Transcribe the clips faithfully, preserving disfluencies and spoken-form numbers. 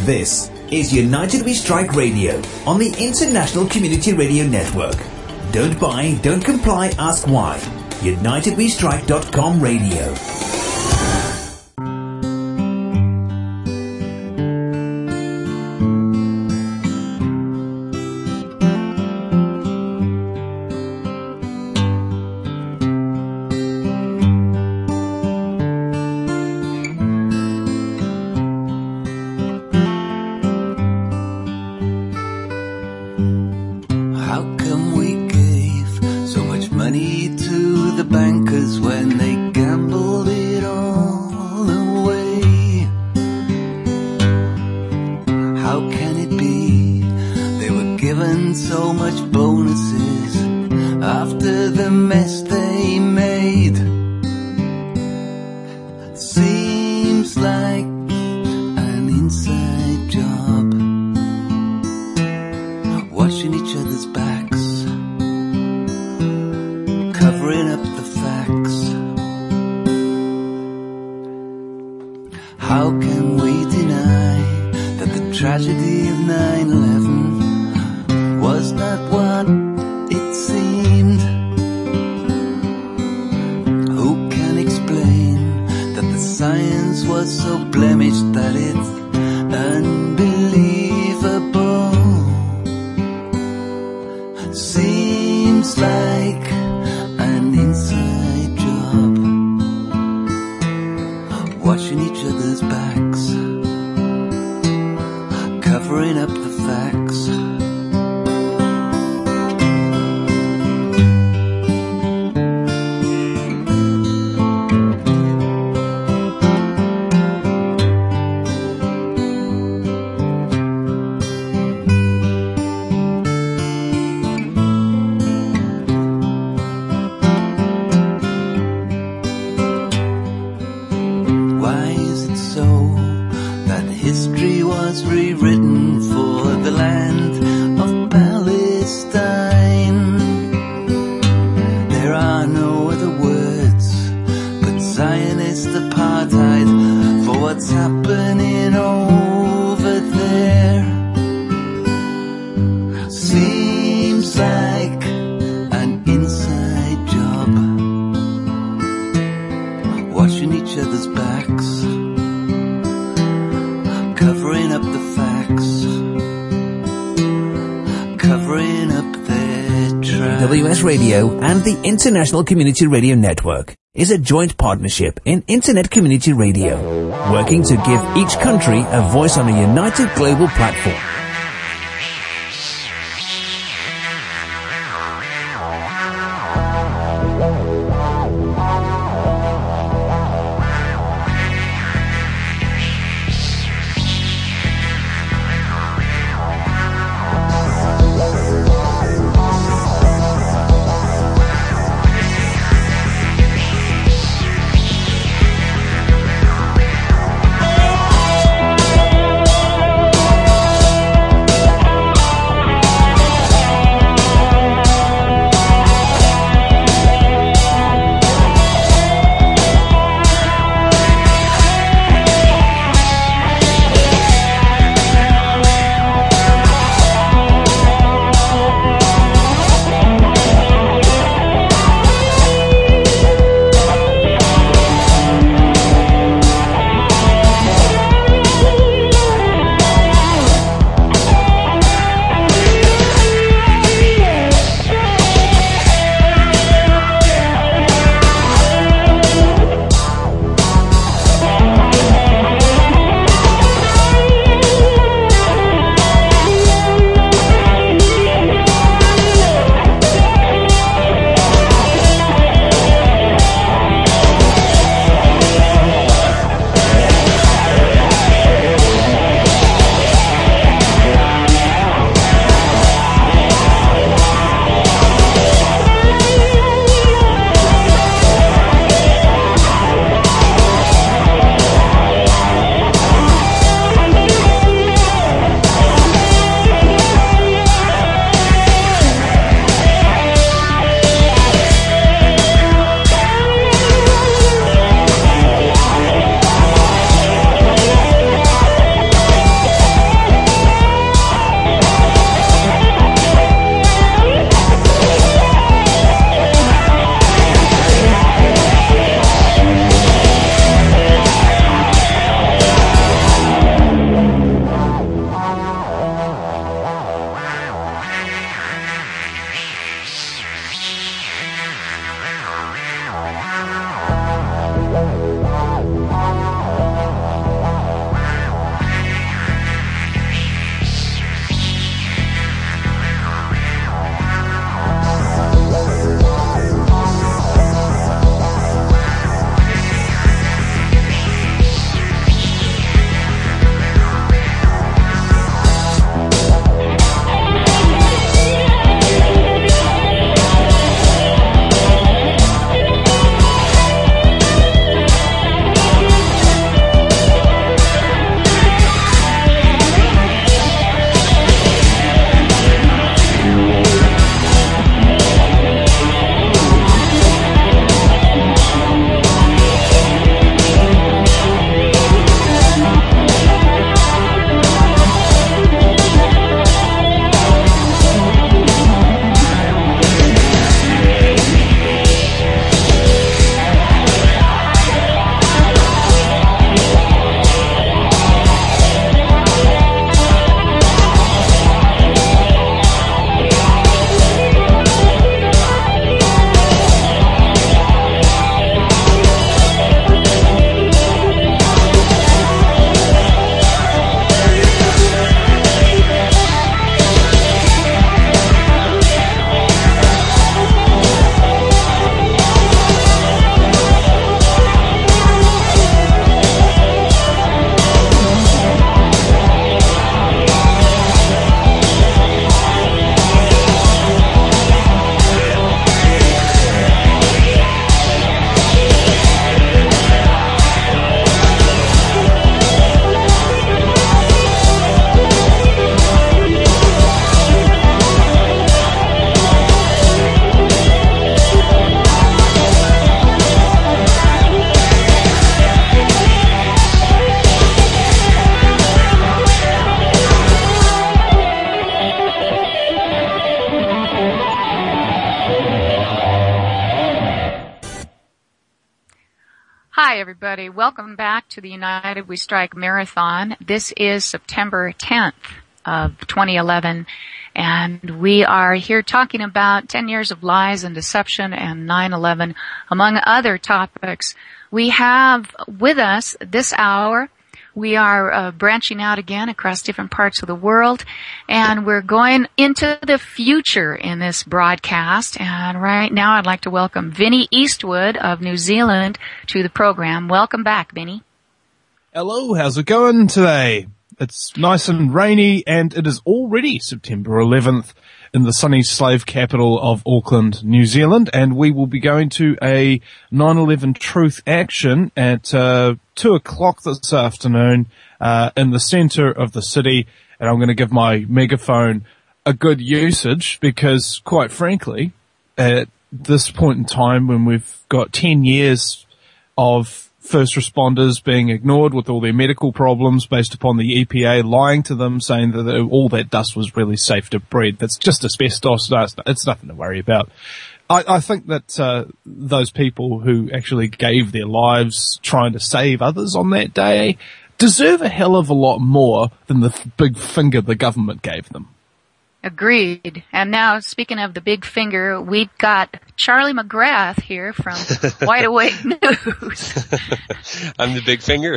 This is United We Strike Radio on the International Community Radio Network. Don't buy, don't comply, ask why. United We Strike dot com radio. Radio and the International Community Radio Network is a joint partnership in Internet Community Radio, working to give each country a voice on a united global platform. everybody. Welcome back to the United We Strike Marathon. This is September tenth of twenty eleven, and we are here talking about ten years of lies and deception and nine eleven, among other topics. We have with us this hour, we are uh, branching out again across different parts of the world, and we're going into the future in this broadcast. And right now I'd like to welcome Vinny Eastwood of New Zealand to the program. Welcome back, Vinny. Hello, how's it going today? It's nice and rainy, and it is already September eleventh in the sunny slave capital of Auckland, New Zealand, and we will be going to a nine eleven Truth Action at uh, two o'clock this afternoon uh, in the centre of the city, and I'm going to give my megaphone a good usage because, quite frankly, at this point in time when we've got ten years of first responders being ignored with all their medical problems based upon the E P A lying to them, saying that all that dust was really safe to breathe. That's just asbestos. It's nothing to worry about. I, I think that uh, those people who actually gave their lives trying to save others on that day deserve a hell of a lot more than the big finger the government gave them. Agreed. And now, speaking of the big finger, we've got Charlie McGrath here from Wide Awake News. I'm the big finger.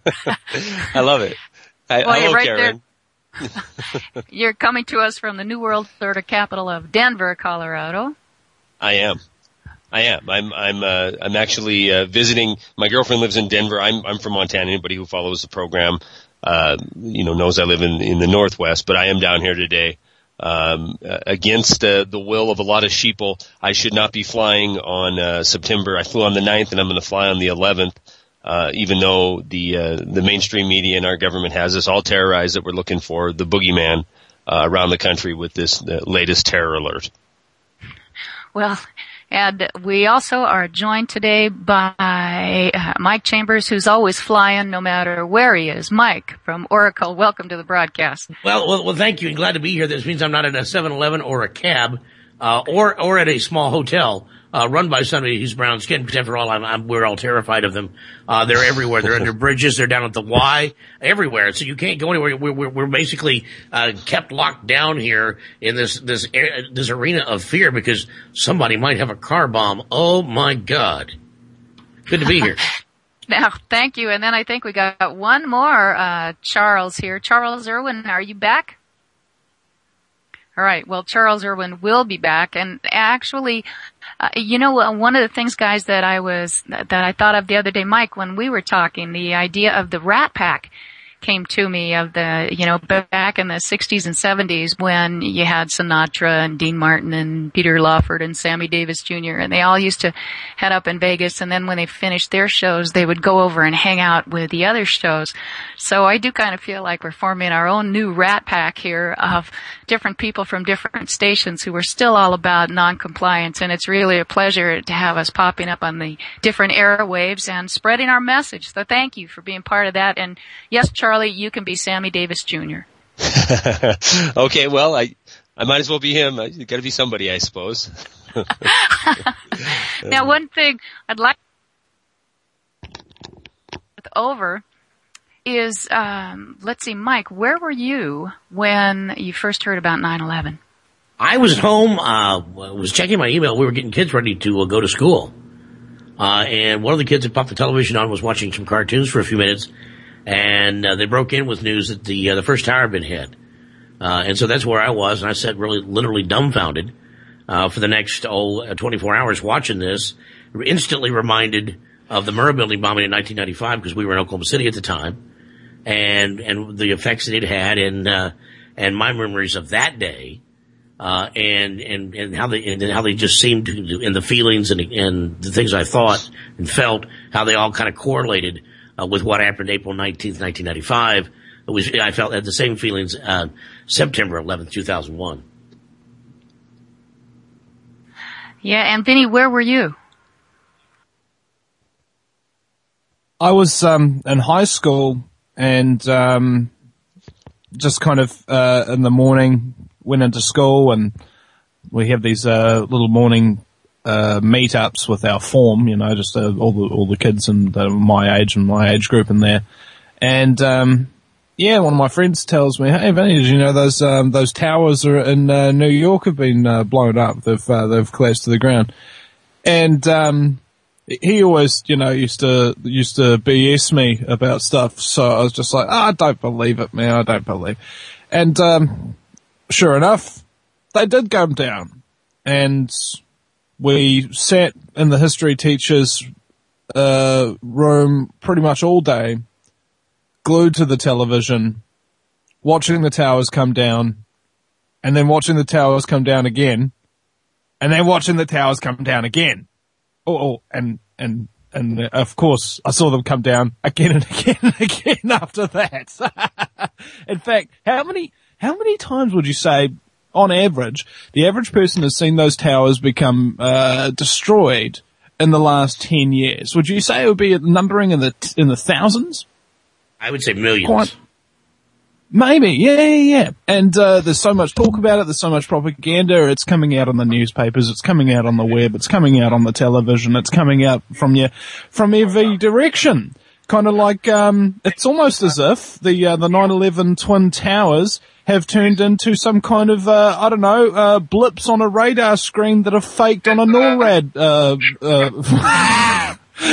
I love it. I, Boy, hello, right Karen. There. You're coming to us from the New World Order capital of Denver, Colorado. I am. I am. I'm. I'm. Uh, I'm actually uh, visiting. My girlfriend lives in Denver. I'm. I'm from Montana. Anybody who follows the program, uh, you know, knows I live in in the Northwest. But I am down here today. Um, uh, against uh, the will of a lot of sheeple. I should not be flying on uh, September. I flew on the ninth, and I'm going to fly on the eleventh, uh, even though the uh, the mainstream media and our government has us all terrorized that we're looking for the boogeyman uh, around the country with this uh, latest terror alert. Well, and we also are joined today by uh, Mike Chambers, who's always flying no matter where he is. Mike from Oracle, welcome to the broadcast. Well, well, well thank you, and glad to be here. This means I'm not at a seven eleven or a cab, uh, or or at a small hotel uh, run by somebody who's brown skinned. Because after all, I'm, I'm, we're all terrified of them. Uh, they're everywhere. They're under bridges. They're down at the Y, everywhere. So you can't go anywhere. We're we're, we're basically uh, kept locked down here in this this this arena of fear because somebody might have a car bomb. Oh my God! Good to be here. Now, thank you. And then I think we got one more uh Charles here. Charles Irwin, are you back? All right. Well, Charles Irwin will be back. And actually, uh, you know, one of the things, guys, that I was, that I thought of the other day, Mike, when we were talking, the idea of the Rat Pack came to me of the, you know, back in the sixties and seventies when you had Sinatra and Dean Martin and Peter Lawford and Sammy Davis Junior and they all used to head up in Vegas, and then when they finished their shows, they would go over and hang out with the other shows. So I do kind of feel like we're forming our own new Rat Pack here of different people from different stations who are still all about non-compliance, and it's really a pleasure to have us popping up on the different airwaves and spreading our message. So thank you for being part of that. And yes, Charlie, you can be Sammy Davis Junior Okay, well, I I might as well be him. I got to be somebody, I suppose. Now, one thing I'd like over is, um, let's see, Mike, where were you when you first heard about nine eleven? I was at home, uh, was checking my email. We were getting kids ready to uh, go to school. Uh, and one of the kids had popped the television on, was watching some cartoons for a few minutes, and uh, they broke in with news that the uh, the first tower had been hit. Uh, and so that's where I was, and I sat really, literally dumbfounded uh, for the next, oh, twenty-four hours watching this, instantly reminded of the Murrah Building bombing in nineteen ninety-five, because we were in Oklahoma City at the time, and and the effects that it had, and uh, and my memories of that day, uh, and and and how they and how they just seemed to, and the feelings and and the things I thought and felt, how they all kind of correlated uh, with what happened April nineteenth, nineteen ninety-five. It was, I felt had the same feelings uh, September eleventh, two thousand one. Yeah, and Vinny, where were you? I was um, in high school, and um, just kind of uh, in the morning went into school, and we have these uh, little morning uh, meetups with our form, you know, just uh, all the all the kids in the, my age and my age group in there. And um, yeah, one of my friends tells me, "Hey, Vinny, did you know those um, those towers are in uh, New York have been uh, blown up? They've uh, they've collapsed to the ground." And um, he always, you know, used to used to B S me about stuff. So I was just like, oh, "I don't believe it, man. I don't believe." And um, sure enough, they did come down, and we sat in the history teacher's uh, room pretty much all day, glued to the television, watching the towers come down, and then watching the towers come down again, and then watching the towers come down again. Oh, oh and and and uh, of course, I saw them come down again and again and again after that. In fact, how many how many times would you say, on average, the average person has seen those towers become uh, destroyed in the last ten years? Would you say it would be numbering in the in the thousands? I would say millions. Quite, maybe, yeah, yeah, yeah. And uh, there's so much talk about it. There's so much propaganda. It's coming out on the newspapers. It's coming out on the web. It's coming out on the television. It's coming out from your from every direction. Kind of like um, it's almost as if the uh, the nine eleven Twin Towers have turned into some kind of, uh, I don't know, uh, blips on a radar screen that are faked on a NORAD, uh, uh,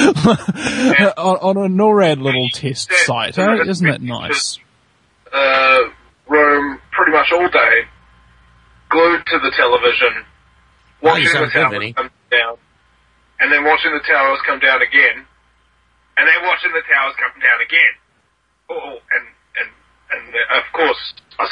on, on a NORAD little test site, eh? Isn't that nice? Uh, room pretty much all day, glued to the television, watching the towers come down, and then watching the towers come down again, and then watching the towers come down again. Oh, and, and, and uh, of course, I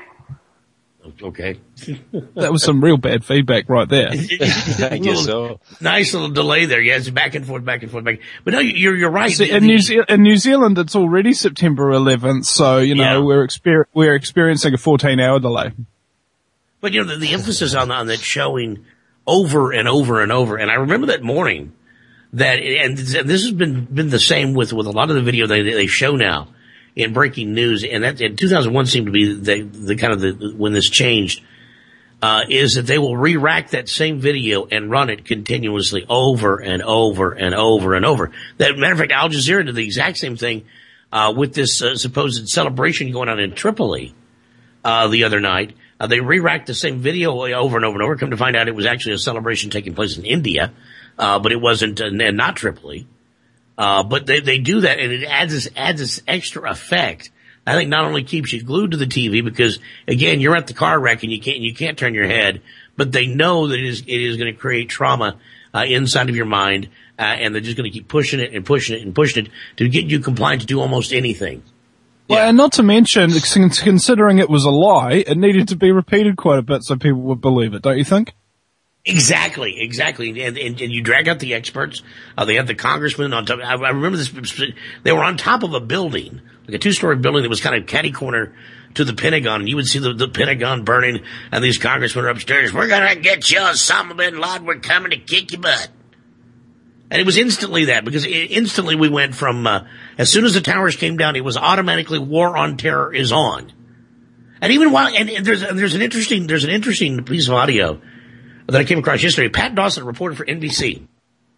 saw... Okay. That was some real bad feedback right there. I guess so. Nice little delay there. Yes, back and forth, back and forth, back. But no, you're you're right. See, the, in, New Ze- in New Zealand, it's already September eleventh, so you know yeah. we're exper- we're experiencing a fourteen hour delay. But you know the, the emphasis on on that showing over and over and over. And I remember that morning that, and this has been been the same with with a lot of the video they they show now in breaking news, and that in two thousand one seemed to be the, the kind of the, when this changed, uh, is that they will re-rack that same video and run it continuously over and over and over and over. That matter of fact, Al Jazeera did the exact same thing, uh, with this uh, supposed celebration going on in Tripoli, uh, the other night. Uh, they re-racked the same video over and over and over. Come to find out it was actually a celebration taking place in India, uh, but it wasn't, uh, and not Tripoli. Uh, but they, they do that, and it adds this, adds this extra effect. I think not only keeps you glued to the T V because, again, you're at the car wreck and you can't, you can't turn your head, but they know that it is, it is going to create trauma, uh, inside of your mind, uh, and they're just going to keep pushing it and pushing it and pushing it to get you compliant to do almost anything. Well, yeah. And not to mention, considering it was a lie, it needed to be repeated quite a bit so people would believe it, don't you think? Exactly, exactly. And, and, and you drag out the experts. Uh, they had the congressman on top. I, I remember this. They were on top of a building, like a two-story building that was kind of catty corner to the Pentagon. And you would see the, the Pentagon burning, and these congressmen are upstairs. We're going to get you, Osama bin Laden. We're coming to kick your butt. And it was instantly that, because it, instantly we went from, uh, as soon as the towers came down, it was automatically war on terror is on. And even while, and, and there's, there's an interesting, there's an interesting piece of audio that I came across yesterday. Pat Dawson reported for N B C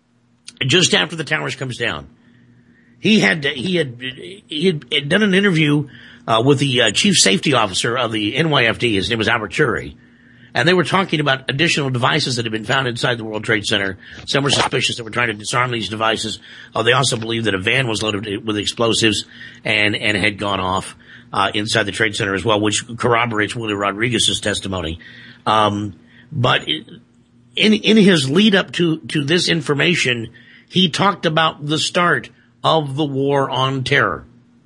just after the towers comes down. He had he had he had done an interview uh, with the uh, chief safety officer of the N Y F D. His name was Albert Churi, and they were talking about additional devices that had been found inside the World Trade Center. Some were suspicious that were trying to disarm these devices. Uh, they also believed that a van was loaded with explosives and and had gone off uh, inside the Trade Center as well, which corroborates Willie Rodriguez's testimony. Um, But in in his lead up to, to this information, he talked about the start of the war on terror.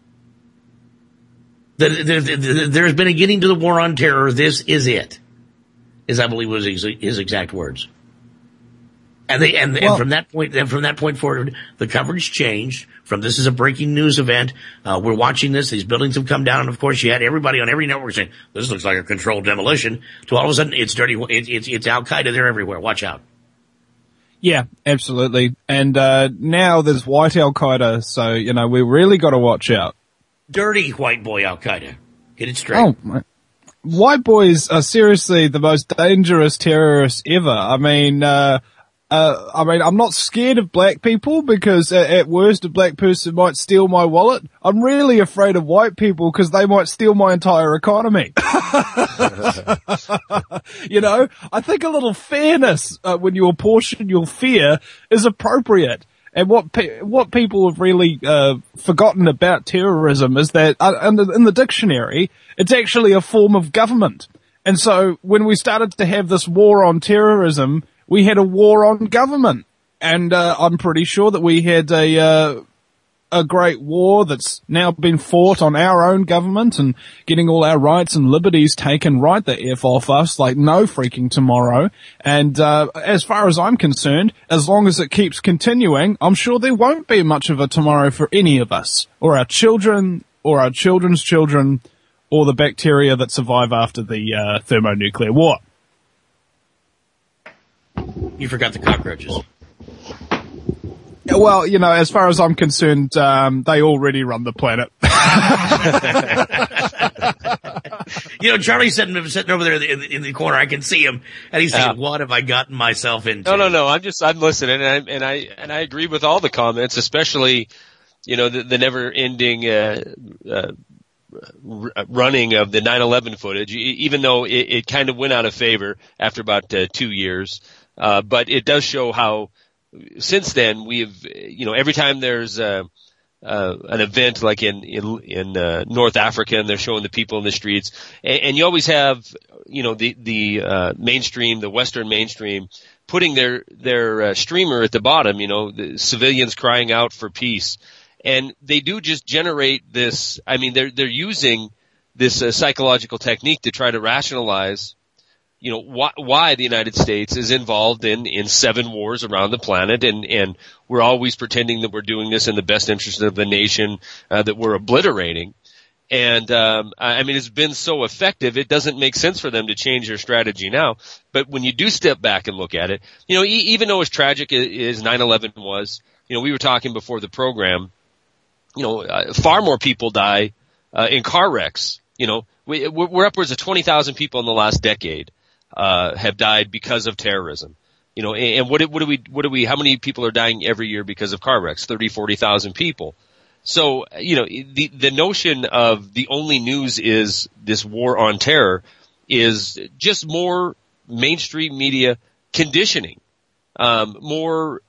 There's been a getting to the war on terror. This is it, is I believe was his exact words. And they and, well, and from that point, and from that point forward, the coverage changed. From this is a breaking news event. Uh, we're watching this. These buildings have come down, and of course, you had everybody on every network saying this looks like a controlled demolition. To all of a sudden, it's dirty. It's it's, it's Al Qaeda. They're everywhere. Watch out. Yeah, absolutely. And uh now there's white Al Qaeda, so you know we really got to watch out. Dirty white boy Al Qaeda. Get it straight. Oh, my. White boys are seriously the most dangerous terrorists ever. I mean. uh Uh, I mean, I'm not scared of black people because at, at worst a black person might steal my wallet. I'm really afraid of white people because they might steal my entire economy. You know, I think a little fairness uh, when you apportion your fear is appropriate. And what pe- what people have really uh, forgotten about terrorism is that uh, in, the, in the dictionary, it's actually a form of government. And so when we started to have this war on terrorism, we had a war on government. And uh, I'm pretty sure that we had a uh, a great war that's now been fought on our own government and getting all our rights and liberties taken right the F off us like no freaking tomorrow. And uh, as far as I'm concerned, as long as it keeps continuing, I'm sure there won't be much of a tomorrow for any of us, or our children, or our children's children, or the bacteria that survive after the uh, thermonuclear war. You forgot the cockroaches. Well, you know, as far as I'm concerned, um, they already run the planet. You know, Charlie's sitting, sitting over there in the, in the corner. I can see him, and he's thinking, yeah. "What have I gotten myself into?" No, no, no. I'm just, I'm listening, and I, and I, and I agree with all the comments, especially, you know, the, the never-ending uh, uh, r- running of the nine eleven footage. Even though it, it kind of went out of favor after about uh, two years, uh, but it does show how. Since then, we've, you know, every time there's uh, uh, an event like in in, in uh, North Africa, and they're showing the people in the streets, and, and you always have, you know, the the uh, mainstream, the Western mainstream, putting their their uh, streamer at the bottom, you know, the civilians crying out for peace, and they do just generate this. I mean, they're they're using this uh, psychological technique to try to rationalize. You know, why, why the United States is involved in, in seven wars around the planet, and, and we're always pretending that we're doing this in the best interest of the nation, uh, that we're obliterating. And, um, I mean, it's been so effective, it doesn't make sense for them to change their strategy now. But when you do step back and look at it, you know, e- even though as tragic as nine eleven was, you know, we were talking before the program, you know, uh, far more people die, uh, in car wrecks. You know, we, we're upwards of twenty thousand people in the last decade. Uh, have died because of terrorism. You know, and, and what, what do we, what do we, how many people are dying every year because of car wrecks? thirty, forty thousand people. So, you know, the, the notion of the only news is this war on terror is just more mainstream media conditioning, um, more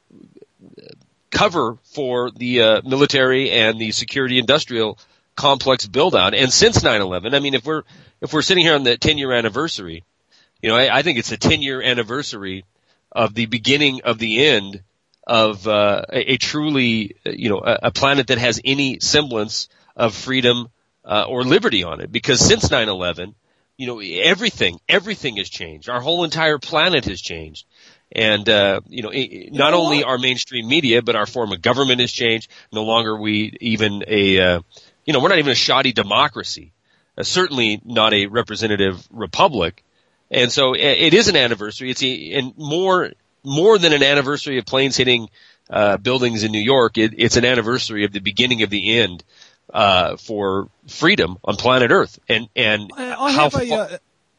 cover for the, uh, military and the security industrial complex build out. And since nine eleven, I mean, if we're, if we're sitting here on the ten year anniversary, you know, I, I think it's the ten year anniversary of the beginning of the end of uh, a, a truly, you know, a, a planet that has any semblance of freedom uh, or liberty on it. Because since nine eleven, you know, everything, everything has changed. Our whole entire planet has changed. And, uh, you know, it, not only our mainstream media, but our form of government has changed. No longer are we even a, uh, you know, we're not even a shoddy democracy. Uh, certainly not a representative republic. And so it is an anniversary. It's a, and more more than an anniversary of planes hitting uh, buildings in New York. It, it's an anniversary of the beginning of the end uh, for freedom on planet Earth. And and I, I how have a, far, uh,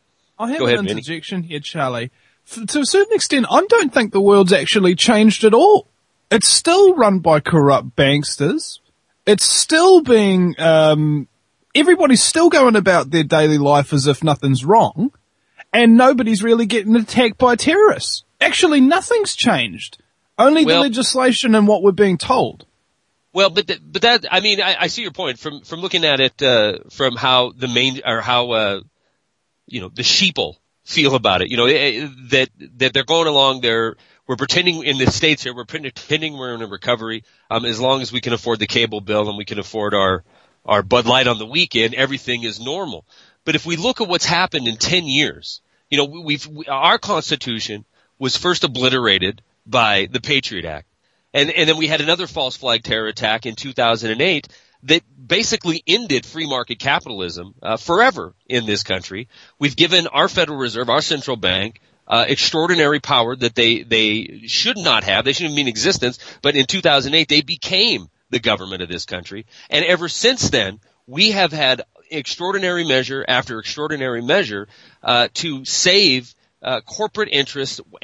I have Go an ahead, interjection Vinny. Here, Charlie. F- to a certain extent, I don't think the world's actually changed at all. It's still run by corrupt banksters. It's still being um, everybody's still going about their daily life as if nothing's wrong. And nobody's really getting attacked by terrorists. Actually, nothing's changed. Only well, the legislation and what we're being told. Well, but th- but that I mean, I, I see your point from from looking at it uh, from how the main or how uh, you know the sheeple feel about it. You know that that they're going along. They're we're pretending in the States here. We're pretending we're in a recovery. Um, as long as we can afford the cable bill and we can afford our our Bud Light on the weekend, everything is normal. But if we look at what's happened in ten years. You know, we've, we, our Constitution was first obliterated by the Patriot Act. And, and then we had another false flag terror attack in two thousand eight that basically ended free market capitalism, uh, forever in this country. We've given our Federal Reserve, our central bank, uh, extraordinary power that they, they should not have. They shouldn't be in existence. But in two thousand eight, they became the government of this country. And ever since then, we have had extraordinary measure after extraordinary measure uh to save uh corporate interests and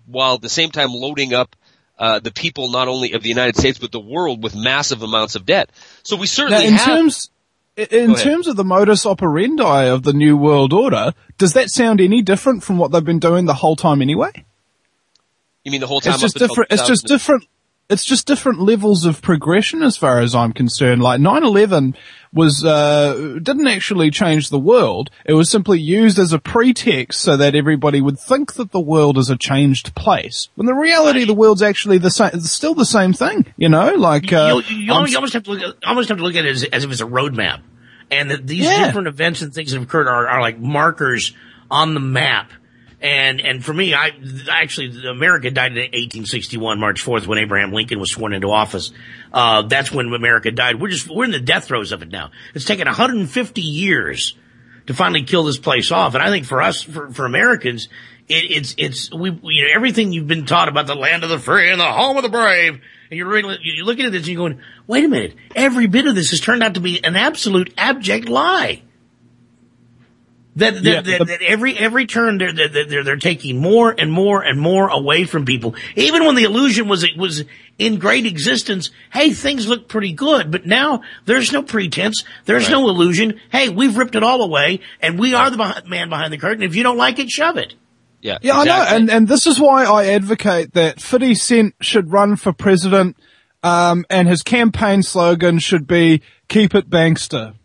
while at the same time loading up uh, the people not only of the United States but the world with massive amounts of debt. So we certainly now, in have. Terms, in terms of the modus operandi of the New World Order, does that sound any different from what they've been doing the whole time anyway? You mean the whole time? It's just different. It's just different. It's just different levels of progression as far as I'm concerned. Like nine eleven was, uh, didn't actually change the world. It was simply used as a pretext so that everybody would think that the world is a changed place. When the reality, the world's actually the same, it's still the same thing, you know, like, uh. You, you, you almost have to look at, almost have to look at it as, as if it's a roadmap. And that these yeah. different events and things that have occurred are, are like markers on the map. And, and for me, I, actually, America died in eighteen sixty-one, March fourth, when Abraham Lincoln was sworn into office. Uh, that's when America died. We're just, we're in the death throes of it now. It's taken one hundred fifty years to finally kill this place off. And I think for us, for, for Americans, it, it's, it's, we, you know, everything you've been taught about the land of the free and the home of the brave. And you're really, you're looking at this and you're going, wait a minute. Every bit of this has turned out to be an absolute abject lie. That, that, yeah, that, the, that every, every turn they're, they're, they're taking more and more and more away from people. Even when the illusion was, it was in great existence, hey, things look pretty good, but now there's no pretense. There's right. no illusion. Hey, we've ripped it all away and we are the behind, man behind the curtain. If you don't like it, shove it. Yeah, yeah, exactly. I know. And, and this is why I advocate that fifty Cent should run for president, um, and his campaign slogan should be, keep it bankster.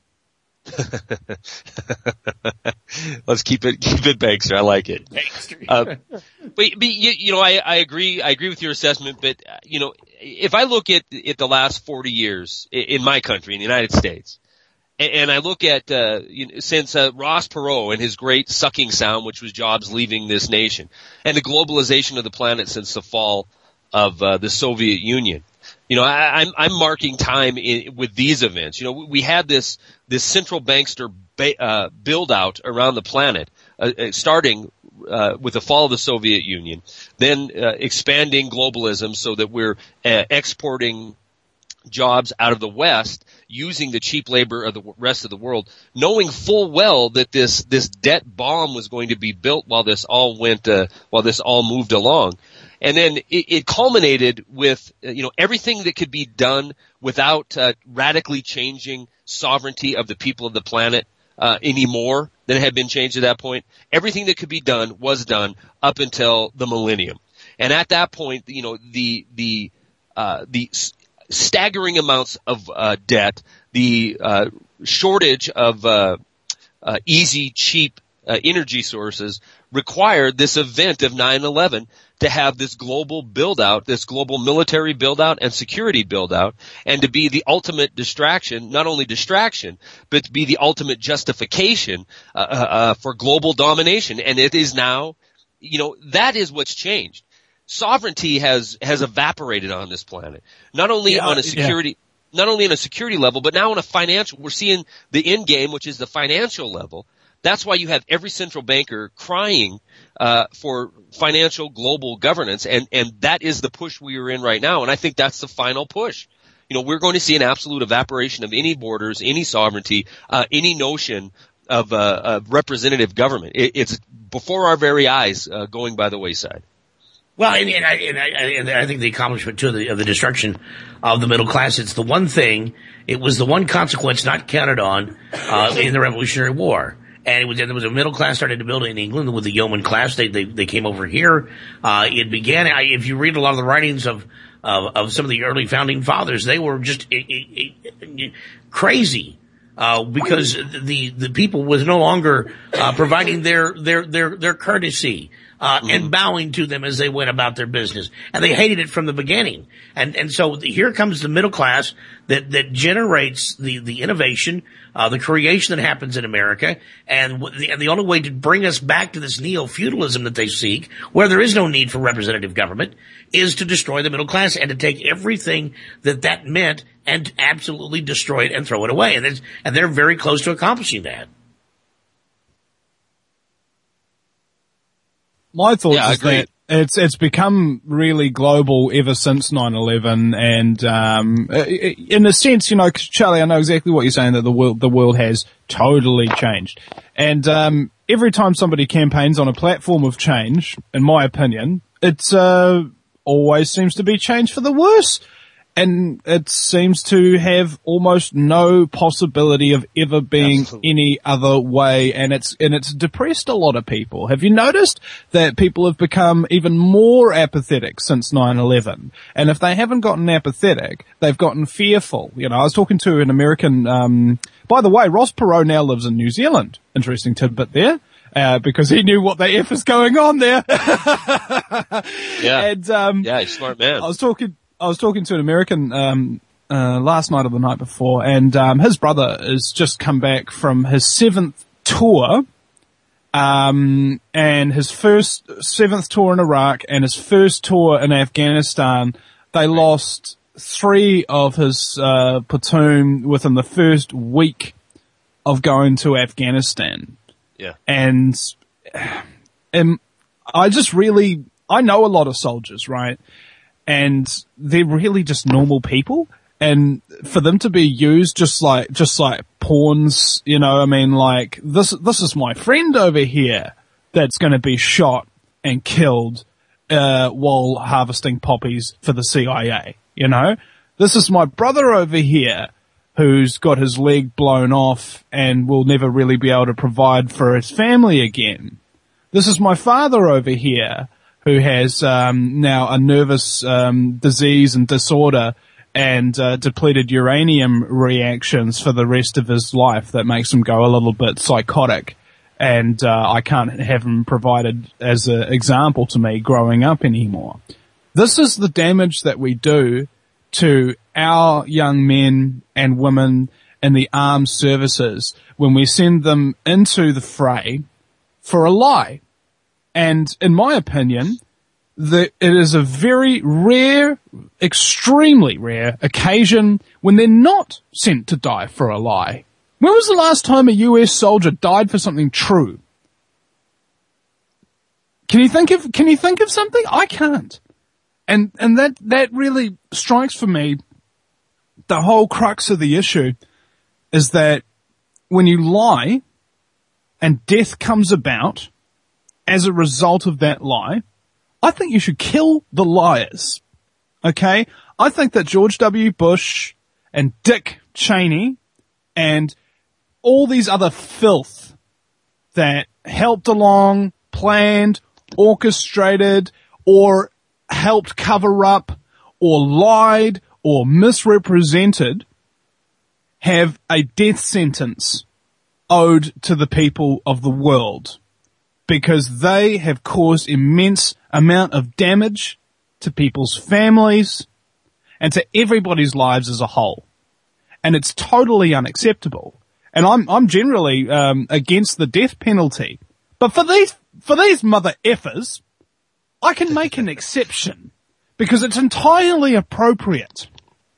Let's keep it, keep it bankster. I like it. Uh, but, but you, you know, I, I agree, I agree with your assessment, but, uh, you know, if I look at, at the last forty years in, in my country, in the United States, and, and I look at, uh, you know, since, uh, Ross Perot and his great sucking sound, which was jobs leaving this nation, and the globalization of the planet since the fall of, uh, the Soviet Union. You know, I, I'm, I'm marking time in, with these events. You know, we had this, this central bankster ba- uh, build out around the planet, uh, starting, uh, with the fall of the Soviet Union, then, uh, expanding globalism so that we're, uh, exporting jobs out of the West using the cheap labor of the rest of the world, knowing full well that this, this debt bomb was going to be built while this all went, uh, while this all moved along. And then it, it culminated with, you know, everything that could be done without uh, radically changing sovereignty of the people of the planet uh, any more than had been changed at that point. Everything that could be done was done up until the millennium. And at that point, you know, the the uh, the staggering amounts of uh, debt, the uh, shortage of uh, uh, easy, cheap uh, energy sources required this event of nine eleven to have this global build-out, this global military build-out and security build-out, and to be the ultimate distraction, not only distraction, but to be the ultimate justification uh, uh, for global domination. And it is now, you know, that is what's changed. Sovereignty has has evaporated on this planet, not only yeah, on a security. Yeah. Not only on a security level, but now on a financial, we're seeing the end game, which is the financial level. That's why you have every central banker crying uh for financial global governance, and and that is the push we are in right now, and I think that's the final push. You know, we're going to see an absolute evaporation of any borders, any sovereignty, uh any notion of uh of representative government. It, it's before our very eyes, uh going by the wayside. Well, and, and, I, and, I, and I think the accomplishment, too, of the, of the destruction of the middle class, it's the one thing, it was the one consequence not counted on uh in the Revolutionary War. And it was, and there was a middle class started to build in England with the yeoman class. They, they, they came over here. Uh, it began, I, if you read a lot of the writings of, of, of some of the early founding fathers, they were just it, it, it, crazy, uh, because the, the people was no longer, uh, providing their, their, their, their courtesy. Uh, mm-hmm. and bowing to them as they went about their business. And they hated it from the beginning. And, and so here comes the middle class that, that generates the, the innovation, uh, the creation that happens in America. And the, and the only way to bring us back to this neo-feudalism that they seek, where there is no need for representative government, is to destroy the middle class and to take everything that that meant and absolutely destroy it and throw it away. And, and they're very close to accomplishing that. My thoughts yeah, is that it's it's become really global ever since nine eleven, and um in a sense, you know, Charlie, I know exactly what you're saying, that the world the world has totally changed. And um every time somebody campaigns on a platform of change, in my opinion, it uh, always seems to be changed for the worse. And it seems to have almost no possibility of ever being Absolutely. any other way. And it's, and it's depressed a lot of people. Have you noticed that people have become even more apathetic since nine eleven? And if they haven't gotten apathetic, they've gotten fearful. You know, I was talking to an American, um, by the way, Ross Perot now lives in New Zealand. Interesting tidbit there. Uh, because he knew what the F is going on there. yeah. And, um, yeah, he's a smart man. I was talking, I was talking to an American um uh last night or the night before, and um his brother has just come back from his seventh tour, um and his first seventh tour in Iraq and his first tour in Afghanistan. They right. lost three of his uh platoon within the first week of going to Afghanistan. Yeah. And, and I just really I know a lot of soldiers, right? And they're really just normal people. And for them to be used just like, just like pawns, you know, I mean, like, this, this is my friend over here that's gonna be shot and killed, uh, while harvesting poppies for the C I A, you know? This is my brother over here who's got his leg blown off and will never really be able to provide for his family again. This is my father over here who has um, now a nervous um, disease and disorder and uh, depleted uranium reactions for the rest of his life that makes him go a little bit psychotic. And uh, I can't have him provided as an example to me growing up anymore. This is the damage that we do to our young men and women in the armed services when we send them into the fray for a lie. And in my opinion, the, it is a very rare, extremely rare occasion when they're not sent to die for a lie. When was the last time a U S soldier died for something true? Can you think of, can you think of something? I can't. And, and that, that really strikes for me the whole crux of the issue is that when you lie and death comes about as a result of that lie, I think you should kill the liars. Okay? I think that George W. Bush and Dick Cheney and all these other filth that helped along, planned, orchestrated, or helped cover up, or lied, or misrepresented, have a death sentence owed to the people of the world. Because they have caused immense amount of damage to people's families and to everybody's lives as a whole. And it's totally unacceptable. And I'm, I'm generally, um, against the death penalty. But for these, for these mother effers, I can make an exception because it's entirely appropriate.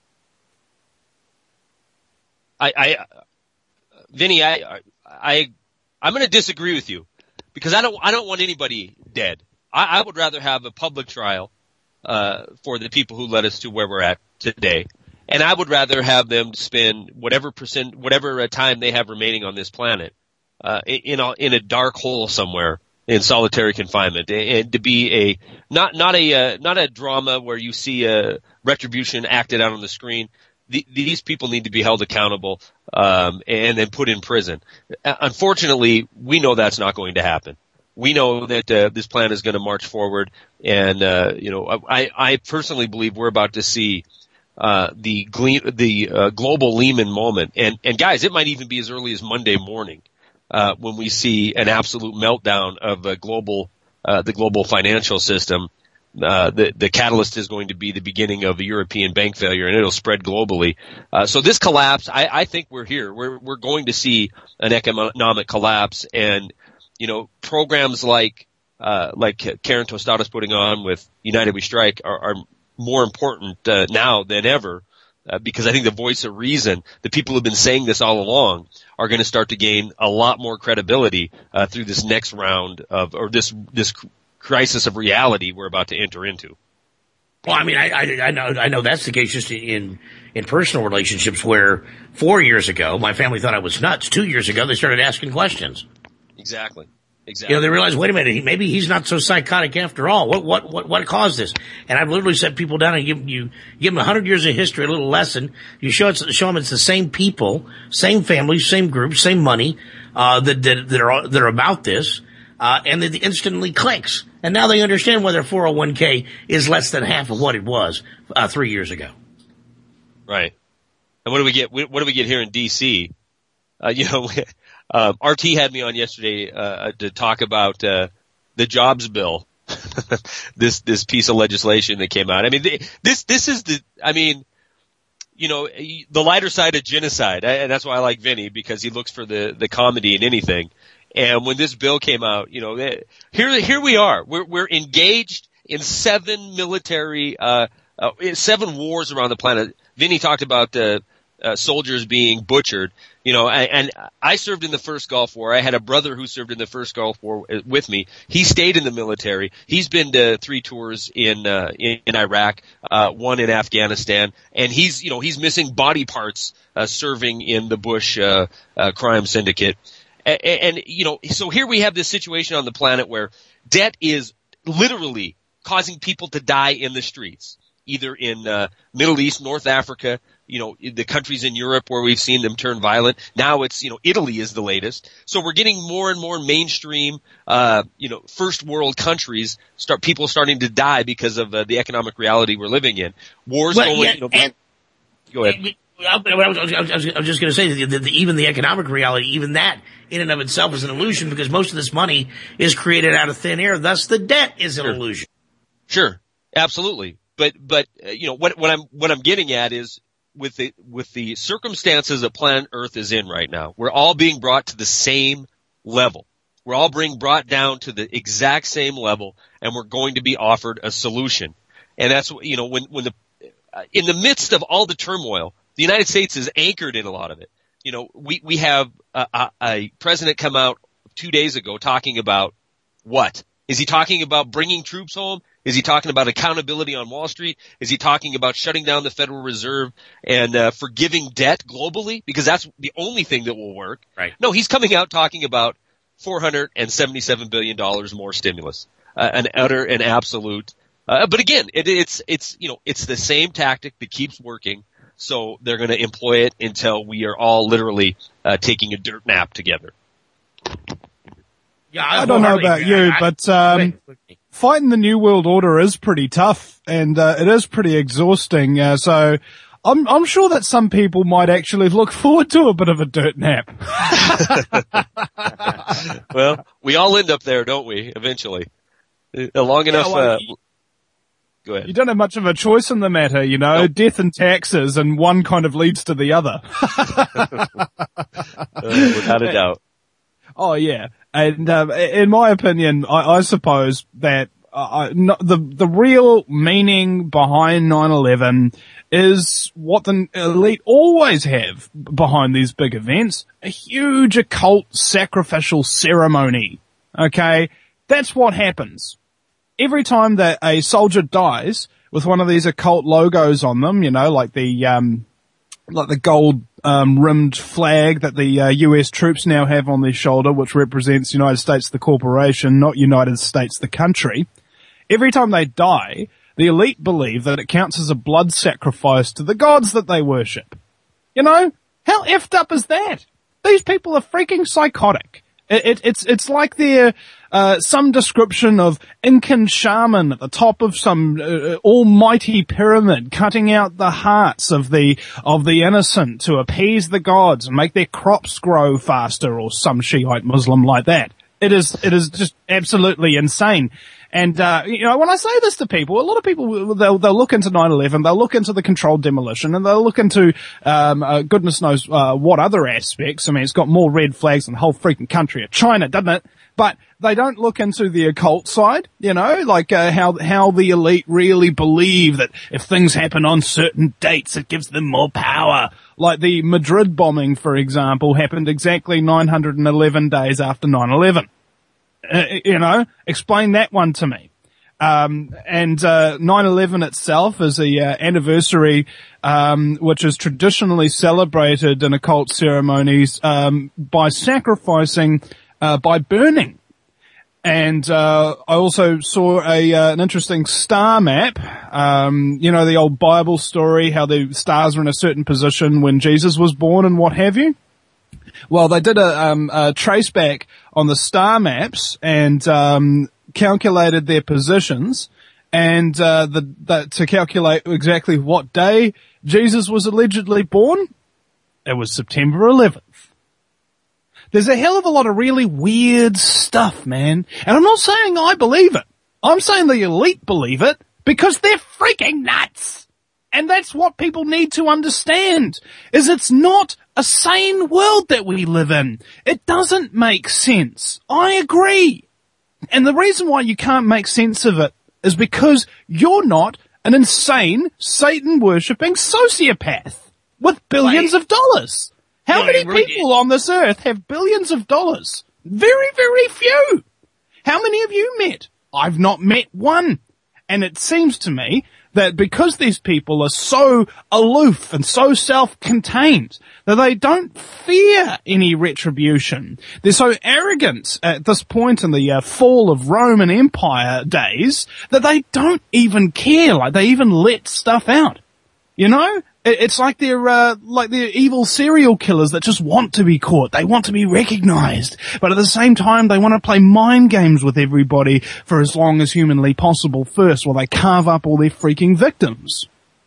I, I, Vinny, I, I, I'm going to disagree with you. Because I don't, I don't want anybody dead. I, I would rather have a public trial, uh, for the people who led us to where we're at today. And I would rather have them spend whatever percent, whatever time they have remaining on this planet, uh, in a, in a dark hole somewhere in solitary confinement. And, and to be a, not, not a, uh, not a drama where you see a retribution acted out on the screen. The, these people need to be held accountable, um, and then put in prison. Unfortunately, we know that's not going to happen. We know that uh, this plan is going to march forward, and uh, you know, I, I personally believe we're about to see uh, the gle- the uh, global Lehman moment. And and guys, it might even be as early as Monday morning uh, when we see an absolute meltdown of a global uh, the global financial system. Uh, the, the catalyst is going to be the beginning of a European bank failure, and it'll spread globally. Uh, so this collapse, I, I think we're here. We're, we're going to see an economic collapse, and, you know, programs like, uh, like Karen Tostada's putting on with United We Strike are, are more important, uh, now than ever, uh, because I think the voice of reason, the people who've been saying this all along, are going to start to gain a lot more credibility, uh, through this next round of, or this, this, crisis of reality we're about to enter into. Well, I mean, I, I, I know, I know that's the case just in, in personal relationships where four years ago, my family thought I was nuts. Two years ago, they started asking questions. Exactly. Exactly. You know, they realize, wait a minute, maybe he's not so psychotic after all. What, what, what, what caused this? And I've literally set people down and give you, give them a hundred years of history, a little lesson. You show it, show them it's the same people, same families, same groups, same money, uh, that, that, that are, that are about this, uh, and it instantly clicks. And now they understand why their four oh one k is less than half of what it was, uh, three years ago. Right. And what do we get, what do we get here in D C? Uh, you know, Um, R T had me on yesterday uh, to talk about uh, the jobs bill, this this piece of legislation that came out. I mean, they, this this is the. I mean, you know, the lighter side of genocide, and that's why I like Vinny, because he looks for the the comedy in anything. And when this bill came out, you know, here here we are. We're we're engaged in seven military, uh, uh seven wars around the planet. Vinny talked about uh, uh, soldiers being butchered. You know, and I served in the first Gulf War. I had a brother who served in the first Gulf War with me. He stayed in the military. He's been to three tours in uh, in, in Iraq, uh, one in Afghanistan, and he's you know he's missing body parts uh, serving in the Bush uh, uh, crime syndicate. And, and you know, so here we have this situation on the planet where debt is literally causing people to die in the streets, either in uh, Middle East, North Africa. You know, the countries in Europe where we've seen them turn violent. Now it's, you know, Italy is the latest. So we're getting more and more mainstream, uh, you know, first world countries start, people starting to die because of uh, the economic reality we're living in. Wars well, only, yeah, you know, and, go ahead. I was, I was, I was, I was just going to say that the, even the economic reality, even that in and of itself is an illusion, because most of this money is created out of thin air. Thus the debt is an sure. illusion. Sure. Absolutely. But, but, uh, you know, what, what I'm, what I'm getting at is, with the, with the circumstances that planet Earth is in right now, we're all being brought to the same level. We're all being brought down to the exact same level, and we're going to be offered a solution. And that's, you know, when, when the, uh, in the midst of all the turmoil, the United States is anchored in a lot of it. You know, we, we have a, a, a president come out two days ago talking about what? Is he talking about bringing troops home? Is he talking about accountability on Wall Street? Is he talking about shutting down the Federal Reserve and uh, forgiving debt globally? Because that's the only thing that will work. Right. No, he's coming out talking about four hundred seventy-seven billion dollars more stimulus, uh, an utter and absolute. Uh, but again, it, it's it's you know it's the same tactic that keeps working. So they're going to employ it until we are all literally uh, taking a dirt nap together. Yeah, I, I don't know about you, I, but um, fighting the New World Order is pretty tough, and uh, it is pretty exhausting. Uh, so I'm I'm sure that some people might actually look forward to a bit of a dirt nap. Well, we all end up there, don't we? Eventually, uh, long enough. Yeah, well, uh, you, go ahead. You don't have much of a choice in the matter, you know. Nope. Death and taxes, and one kind of leads to the other. uh, without a doubt. Oh yeah. And um, in my opinion, I, I suppose that uh, no, the the real meaning behind nine eleven is what the elite always have behind these big events: a huge occult sacrificial ceremony. Okay, that's what happens every time that a soldier dies with one of these occult logos on them. You know, like the um, like the gold um, rimmed flag that the uh, U S troops now have on their shoulder, which represents United States the corporation, not United States the country. Every time they die, the elite believe that it counts as a blood sacrifice to the gods that they worship. You know, how effed up is that? These people are freaking psychotic. It, it, it's it's like they're uh, some description of Incan shaman at the top of some uh, almighty pyramid, cutting out the hearts of the of the innocent to appease the gods and make their crops grow faster, or some Shiite Muslim like that. It is it is just absolutely insane. And, uh, you know, when I say this to people, a lot of people, they'll, they'll look into nine eleven, they'll look into the controlled demolition, and they'll look into, um, uh, goodness knows, uh, what other aspects. I mean, it's got more red flags than the whole freaking country of China, doesn't it? But they don't look into the occult side, you know, like, uh, how, how the elite really believe that if things happen on certain dates, it gives them more power. Like the Madrid bombing, for example, happened exactly nine hundred eleven days after nine eleven. Uh, you know, explain that one to me. Um, and, uh, nine eleven itself is a, uh, anniversary, um, which is traditionally celebrated in occult ceremonies, um, by sacrificing, uh, by burning. And uh I also saw a uh, an interesting star map. Um, you know, the old Bible story, how the stars are in a certain position when Jesus was born and what have you. Well, they did a, um, a trace back on the star maps and um calculated their positions, and uh the, the to calculate exactly what day Jesus was allegedly born. It was September eleventh. There's a hell of a lot of really weird stuff, man. And I'm not saying I believe it. I'm saying the elite believe it because they're freaking nuts. And that's what people need to understand, is it's not a sane world that we live in. It doesn't make sense. I agree. And the reason why you can't make sense of it is because you're not an insane, Satan-worshipping sociopath with billions of dollars. How many people on this earth have billions of dollars? Very, very few. How many have you met? I've not met one. And it seems to me that because these people are so aloof and so self-contained, that they don't fear any retribution. They're so arrogant at this point in the uh, fall of Roman Empire days that they don't even care. Like, they even let stuff out. You know? It's like they're, uh, like they're evil serial killers that just want to be caught. They want to be recognized. But at the same time, they want to play mind games with everybody for as long as humanly possible first, while they carve up all their freaking victims.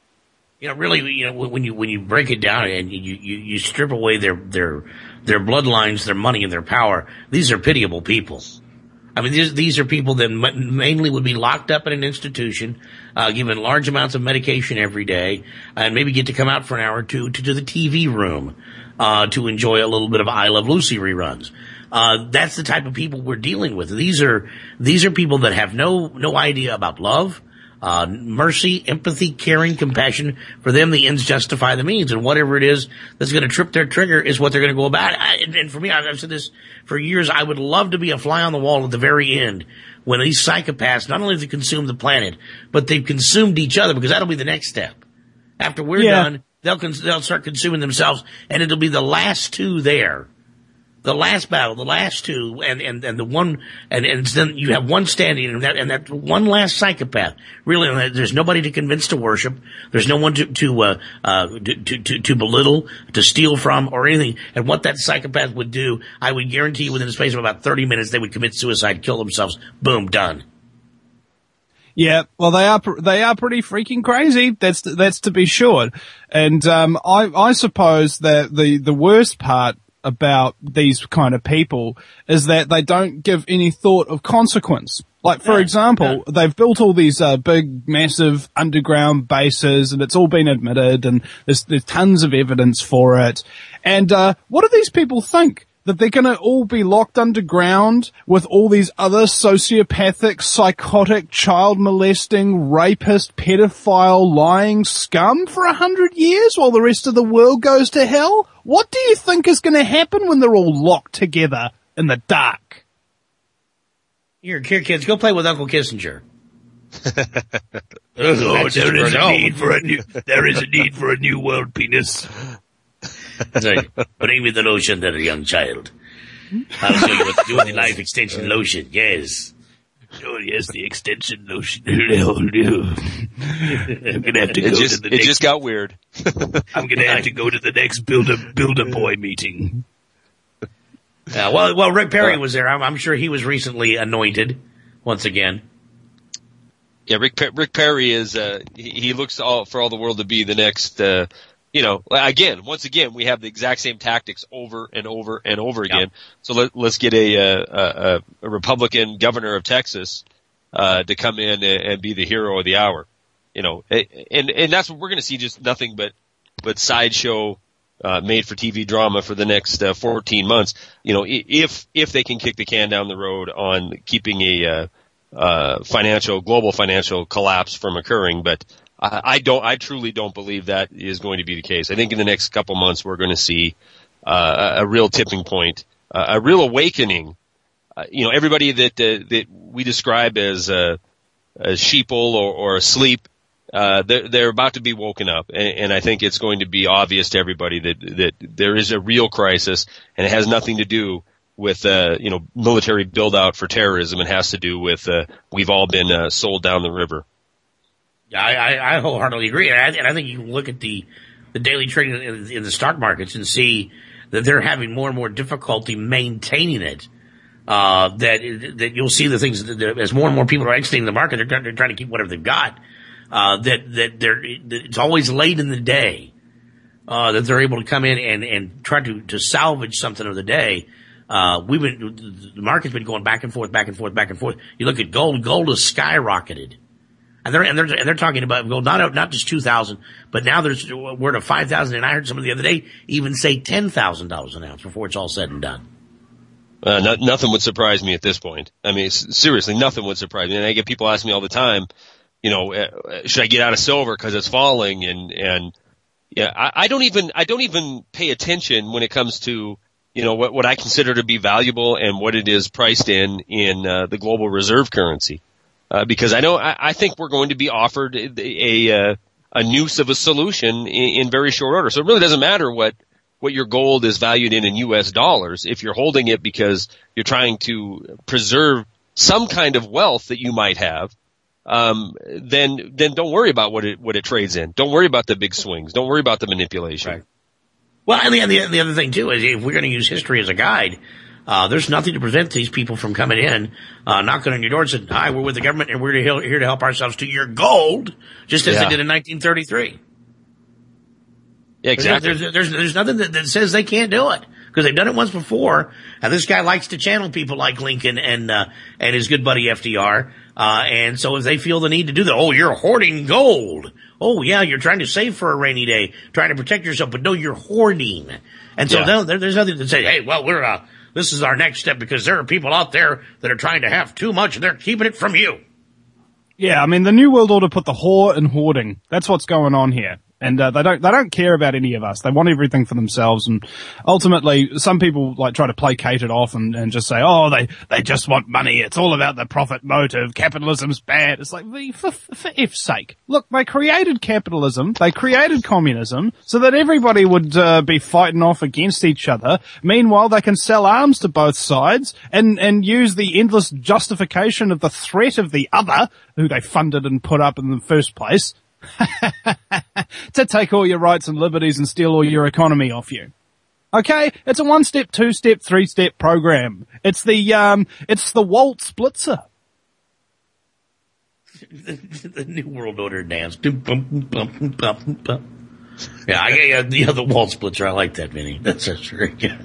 You know, really, you know, when you, when you break it down and you, you, you strip away their, their, their bloodlines, their money and their power, these are pitiable people. I mean, these, these are people that mainly would be locked up in an institution, uh, given large amounts of medication every day, and maybe get to come out for an hour or two to, to the T V room, uh, to enjoy a little bit of I Love Lucy reruns. Uh, that's the type of people we're dealing with. These are, these are people that have no, no idea about love, uh, mercy, empathy, caring, compassion. For them, the ends justify the means, and whatever it is that's going to trip their trigger is what they're going to go about. I, and, and for me, I've said this for years, I would love to be a fly on the wall at the very end when these psychopaths, not only have they consumed the planet, but they've consumed each other, because that'll be the next step. After we're yeah. done, they'll, cons- they'll start consuming themselves, and it'll be the last two there. The last battle, the last two, and, and, and the one, and, and then you have one standing, and that, and that one last psychopath. Really, there's nobody to convince to worship. There's no one to, to, uh, uh, to, to, to belittle, to steal from, or anything. And what that psychopath would do, I would guarantee you within the space of about thirty minutes, they would commit suicide, kill themselves. Boom, done. Yeah, well, they are, they are pretty freaking crazy. That's, that's to be sure. And, um, I, I suppose that the, the worst part about these kind of people is that they don't give any thought of consequence. Like, for yeah, example, yeah. they've built all these uh, big, massive underground bases, and it's all been admitted, and there's, there's tons of evidence for it. And uh what do these people think? That they're going to all be locked underground with all these other sociopathic, psychotic, child-molesting, rapist, pedophile, lying scum for a hundred years while the rest of the world goes to hell? What do you think is going to happen when they're all locked together in the dark? Here, here, kids, go play with Uncle Kissinger. Oh, there is a need for a new, there is a need for a new world penis. Sorry, bring me the lotion there, young child. I'll show you what to do with the life extension lotion, yes. Oh, yes, the extension lotion. No, no. I'm gonna have to go it just, to the it next... just got weird. I'm gonna have to go to the next Builder, Builder Boy meeting. Uh, well, well, Rick Perry was there. I'm, I'm sure he was recently anointed once again. Yeah, Rick, Rick Perry is, uh, he, he looks all, for all the world to be the next, uh, you know, again, once again, we have the exact same tactics over and over and over again. Yep. So let, let's get a, a, a Republican governor of Texas, uh, to come in and, and be the hero of the hour. You know, and, and that's what we're going to see, just nothing but, but sideshow, uh, made for T V drama for the next, uh, fourteen months. You know, if, if they can kick the can down the road on keeping a, uh, uh, financial, global financial collapse from occurring, but, I don't, I truly don't believe that is going to be the case. I think in the next couple months we're going to see, uh, a real tipping point, uh, a real awakening. Uh, you know, everybody that, uh, that we describe as, uh, as sheeple or, or asleep, uh, they're, they're about to be woken up. And, and I think it's going to be obvious to everybody that, that there is a real crisis, and it has nothing to do with uh, you know, military build out for terrorism. It has to do with uh, we've all been uh, sold down the river. Yeah, I, I, I wholeheartedly agree, and I, and I think you can look at the the daily trading in, in the stock markets and see that they're having more and more difficulty maintaining it. Uh, that that you'll see the things that, that as more and more people are exiting the market, they're, they're trying to keep whatever they've got. Uh, that that they're that it's always late in the day uh, that they're able to come in and and try to to salvage something of the day. Uh, we've been, the market's been going back and forth, back and forth, back and forth. You look at gold, gold has skyrocketed. And they're, and they're, and they're talking about gold, not, not just two thousand, but now there's, we're at five thousand, and I heard someone the other day even say ten thousand dollars an ounce before it's all said and done. Uh, not, nothing would surprise me at this point. I mean, seriously, nothing would surprise me. And I get people asking me all the time, you know, uh, should I get out of silver because it's falling? And, and, yeah, I, I don't even, I don't even pay attention when it comes to, you know, what, what I consider to be valuable and what it is priced in, in, uh, the global reserve currency. Uh, because I know, I, I think we're going to be offered a, a, a, a noose of a solution in, in very short order. So it really doesn't matter what, what your gold is valued in in U S dollars. If you're holding it because you're trying to preserve some kind of wealth that you might have, um, then, then don't worry about what it, what it trades in. Don't worry about the big swings. Don't worry about the manipulation. Right. Well, and the, the, the other thing too is if we're going to use history as a guide, uh, there's nothing to prevent these people from coming in, uh, knocking on your door and saying, hi, we're with the government and we're here to help ourselves to your gold, just as yeah. they did in nineteen thirty-three. Yeah, exactly. There's, there's, there's, there's nothing that, that says they can't do it because they've done it once before. And this guy likes to channel people like Lincoln and, uh, and his good buddy F D R. Uh, and so if they feel the need to do that, oh, you're hoarding gold. Oh, yeah, you're trying to save for a rainy day, trying to protect yourself, but no, you're hoarding. And so yeah. there, there's nothing to say, hey, well, we're, uh, this is our next step because there are people out there that are trying to have too much and they're keeping it from you. Yeah, I mean, the New World Order put the whore in hoarding. That's what's going on here. And, uh, they don't, they don't care about any of us. They want everything for themselves. And ultimately, some people like try to placate it off and, and just say, oh, they, they just want money. It's all about the profit motive. Capitalism's bad. It's like, for, for F's sake. Look, they created capitalism. They created communism so that everybody would, uh, be fighting off against each other. Meanwhile, they can sell arms to both sides and, and use the endless justification of the threat of the other, who they funded and put up in the first place, to take all your rights and liberties and steal all your economy off you. Okay? It's a one-step, two-step, three-step program. It's the, um, it's the Walt Splitzer. the, the New World Order dance. Yeah, I, yeah, yeah, the Walt Splitzer. I like that, Vinny. That's, that's very good.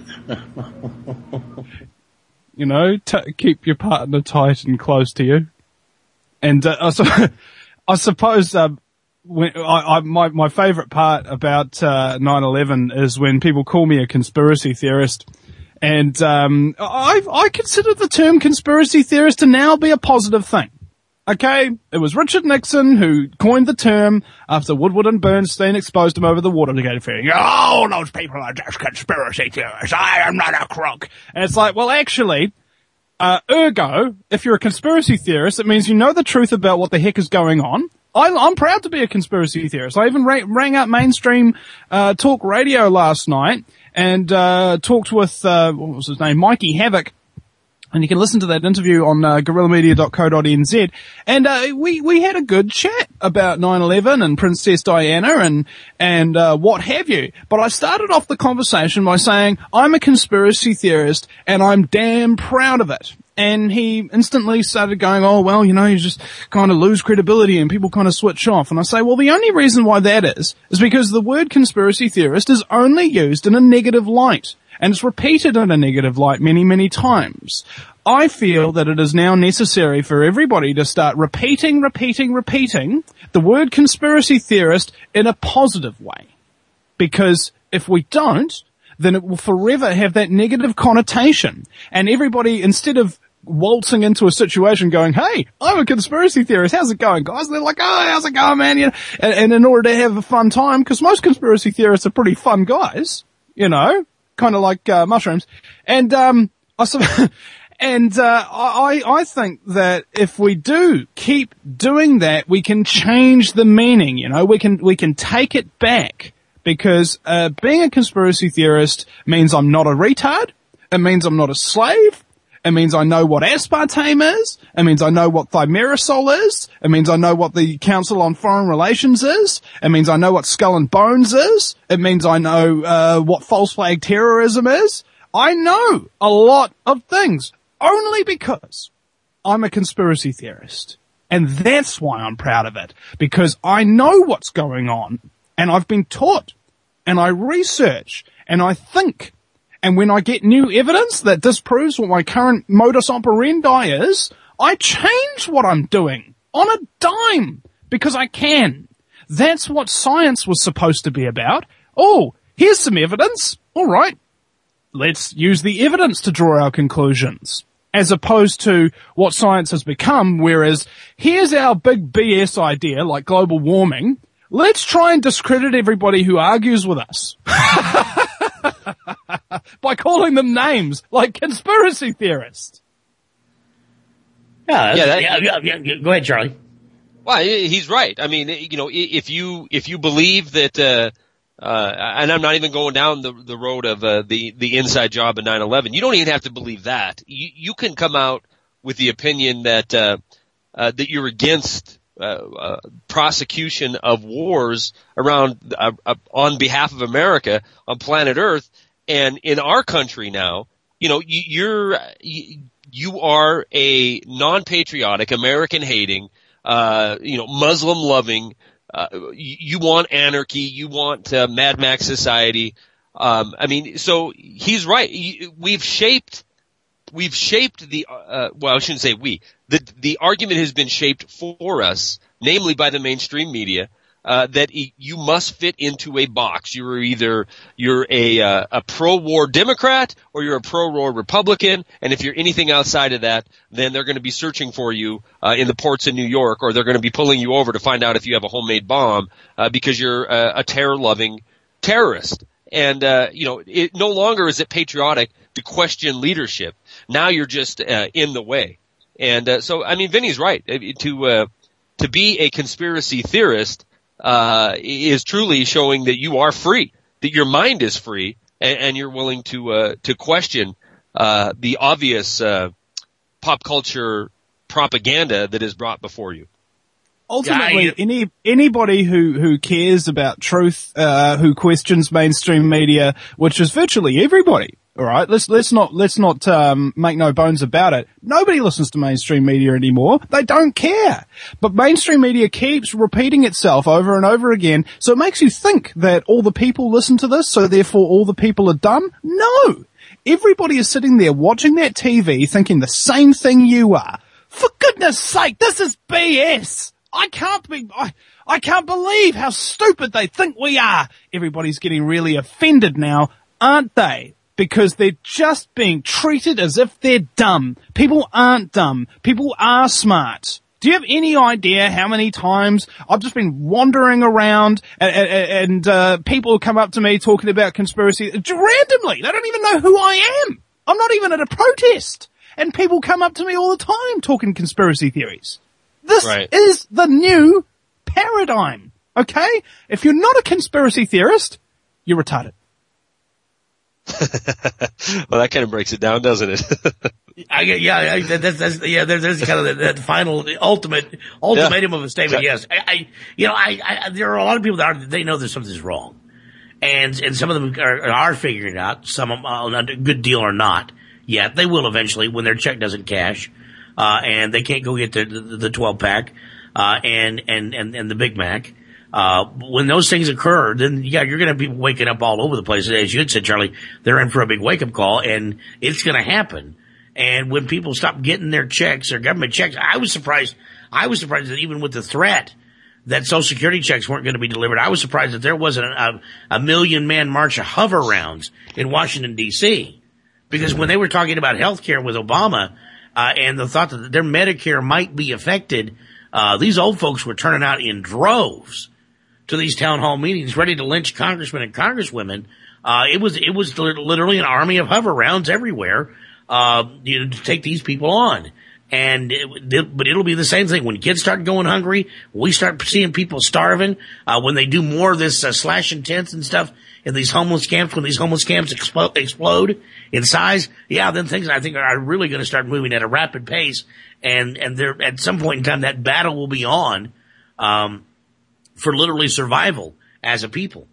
You know, t- keep your partner tight and close to you. And, uh, I, su- I suppose, um, When, I, I, my, my favorite part about, uh, nine eleven is when people call me a conspiracy theorist. And, um, I, I consider the term conspiracy theorist to now be a positive thing. Okay? It was Richard Nixon who coined the term after Woodward and Bernstein exposed him over the Watergate affair. Oh, those people are just conspiracy theorists. I am not a crook. And it's like, well, actually, uh, ergo, if you're a conspiracy theorist, it means you know the truth about what the heck is going on. I, I'm proud to be a conspiracy theorist. I even ra- rang up mainstream uh, talk radio last night and uh, talked with, uh, what was his name, Mikey Havoc. And you can listen to that interview on uh, guerrilla media dot co dot n z. And uh, we we had a good chat about nine eleven and Princess Diana and and uh, what have you. But I started off the conversation by saying, I'm a conspiracy theorist and I'm damn proud of it. And he instantly started going, oh, well, you know, you just kind of lose credibility and people kind of switch off. And I say, well, the only reason why that is, is because the word conspiracy theorist is only used in a negative light. And it's repeated in a negative light many, many times. I feel that it is now necessary for everybody to start repeating, repeating, repeating the word conspiracy theorist in a positive way. Because if we don't, then it will forever have that negative connotation. And everybody, instead of waltzing into a situation going, hey, I'm a conspiracy theorist, how's it going, guys? And they're like, oh, how's it going, man? You know, and, and in order to have a fun time, because most conspiracy theorists are pretty fun guys, you know, kind of like uh, mushrooms. And um, I, and uh, I, I think that if we do keep doing that, we can change the meaning. You know, we can we can take it back. Because uh, being a conspiracy theorist means I'm not a retard. It means I'm not a slave. It means I know what aspartame is. It means I know what thimerosal is. It means I know what the Council on Foreign Relations is. It means I know what Skull and Bones is. It means I know uh, what false flag terrorism is. I know a lot of things only because I'm a conspiracy theorist. And that's why I'm proud of it, because I know what's going on, and I've been taught, and I research, and I think. And when I get new evidence that disproves what my current modus operandi is, I change what I'm doing on a dime because I can. That's what science was supposed to be about. Oh, here's some evidence. All right. Let's use the evidence to draw our conclusions. As opposed to what science has become, whereas here's our big B S idea, like global warming. Let's try and discredit everybody who argues with us. By calling them names like conspiracy theorists. Yeah, yeah, that, yeah, yeah, yeah. Go ahead, Charlie. Well, he's right. I mean, you know, if you if you believe that, uh, uh, and I'm not even going down the the road of uh, the the inside job of nine eleven. You don't even have to believe that. You you can come out with the opinion that uh, uh, that you're against uh, uh, prosecution of wars around uh, uh, on behalf of America on planet Earth. And in our country now, you know, you're, you are a non-patriotic, American-hating, uh, you know, Muslim-loving, uh, you want anarchy, you want uh, Mad Max society. Um, I mean, so he's right. We've shaped, we've shaped the, uh, well, I shouldn't say we, the, the argument has been shaped for us, namely by the mainstream media. Uh, that you must fit into a box. You're either you're a uh, a pro-war Democrat or you're a pro-war Republican, and if you're anything outside of that, then they're going to be searching for you uh, in the ports in New York, or they're going to be pulling you over to find out if you have a homemade bomb uh, because you're uh, a terror-loving terrorist. And uh, you know, it no longer is it patriotic to question leadership. Now you're just uh, in the way. And uh, so, I mean, Vinny's right. To uh, to be a conspiracy theorist uh, is truly showing that you are free, that your mind is free, and, and you're willing to, uh, to question, uh, the obvious, uh, pop culture propaganda that is brought before you. Ultimately, yeah, any, anybody who, who cares about truth, uh, who questions mainstream media, which is virtually everybody. All right, let's let's not let's not um, make no bones about it. Nobody listens to mainstream media anymore. They don't care. But mainstream media keeps repeating itself over and over again, so it makes you think that all the people listen to this, so therefore all the people are dumb. No, everybody is sitting there watching that T V, thinking the same thing you are. For goodness sake, this is B S. I can't be. I, I can't believe how stupid they think we are. Everybody's getting really offended now, aren't they? Because they're just being treated as if they're dumb. People aren't dumb. People are smart. Do you have any idea how many times I've just been wandering around and, and, and uh, people come up to me talking about conspiracy randomly? They don't even know who I am. I'm not even at a protest. And people come up to me all the time talking conspiracy theories. This right. is the new paradigm, okay? If you're not a conspiracy theorist, you're retarded. Well, that kind of breaks it down, doesn't it? I, yeah, I, that's, that's, yeah, there, there's kind of that, that final, the ultimate, ultimatum yeah. of a statement. Yes. I, I, you know, I, I, there are a lot of people that are, they know that something's wrong. And, and some of them are, are figuring it out. Some of them, uh, a good deal or not yet. They will eventually when their check doesn't cash, uh, and they can't go get the, the, the twelve pack, uh, and, and, and, and the Big Mac. Uh, when those things occur, then yeah, you're going to be waking up all over the place. As you had said, Charlie, they're in for a big wake up call, and it's going to happen. And when people stop getting their checks, their government checks, I was surprised. I was surprised that even with the threat that Social Security checks weren't going to be delivered, I was surprised that there wasn't a, a million man march of hover rounds in Washington D C Because when they were talking about health care with Obama, uh, and the thought that their Medicare might be affected, uh, these old folks were turning out in droves to these town hall meetings, ready to lynch congressmen and congresswomen. Uh, it was, it was literally an army of hover rounds everywhere, uh, you know, to take these people on. And, it, it, but it'll be the same thing. When kids start going hungry, we start seeing people starving, uh, when they do more of this, uh, slashing tents and stuff, in these homeless camps, when these homeless camps explode, explode in size, yeah, then things I think are really going to start moving at a rapid pace. And, and there, at some point in time, that battle will be on, um, for literally survival as a people.